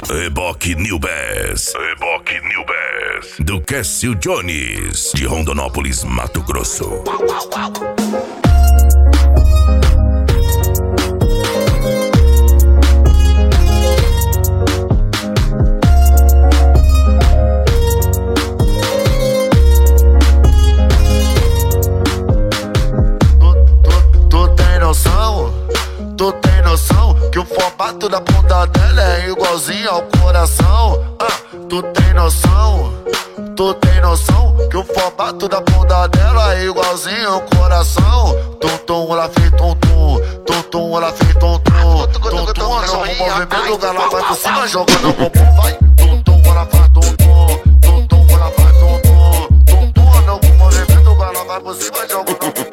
Reboque New Bass. Reboque New Bass. Do Cássio Jones, de Rondonópolis, Mato Grosso. Tu tem noção que o formato da bunda dela é igualzinho ao coração? Tu tem noção que o formato da bunda dela é igualzinho ao coração? Tum-tum, ela fez tum-tum, tum-tum, ela fez tum-tum, tum-tum, no movimento ela vai por cima jogando o bumbum, vai. Tum-tum, ela faz tum-tum, tum-tum, ela faz tum-tum, tum-tum, no movimento ela vai por cima jogando o bumbum.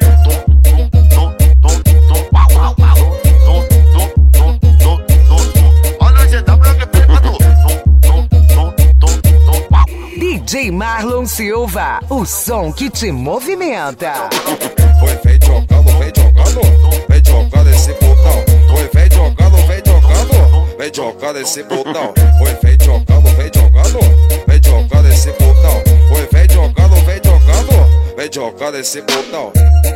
DJ Marlon Silva, o som que te movimenta. Foi, vem jogando esse botão. Foi, vem jogando esse botão. Foi, vem jogando esse botão. Foi, vem jogando esse botão.